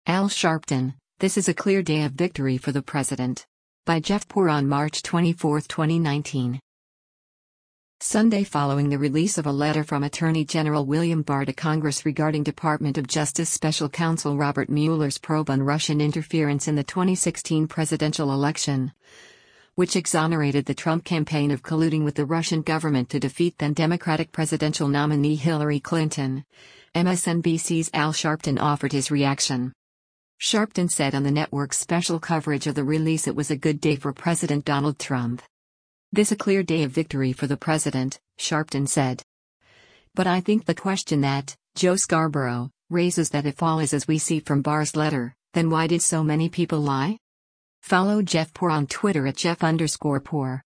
Al Sharpton, this is a clear day of victory for the president. By Jeff Poor on March 24, 2019. Sunday, following the release of a letter from Attorney General William Barr to Congress regarding Department of Justice Special Counsel Robert Mueller's probe on Russian interference in the 2016 presidential election, which exonerated the Trump campaign of colluding with the Russian government to defeat then Democratic presidential nominee Hillary Clinton, MSNBC's Al Sharpton offered his reaction. Sharpton said on the network's special coverage of the release it was a good day for President Donald Trump. This a clear day of victory for the president, Sharpton said. But I think the question that, Joe Scarborough, raises that if all is as we see from Barr's letter, then why did so many people lie? Follow Jeff Poor on Twitter at Jeff_Poor.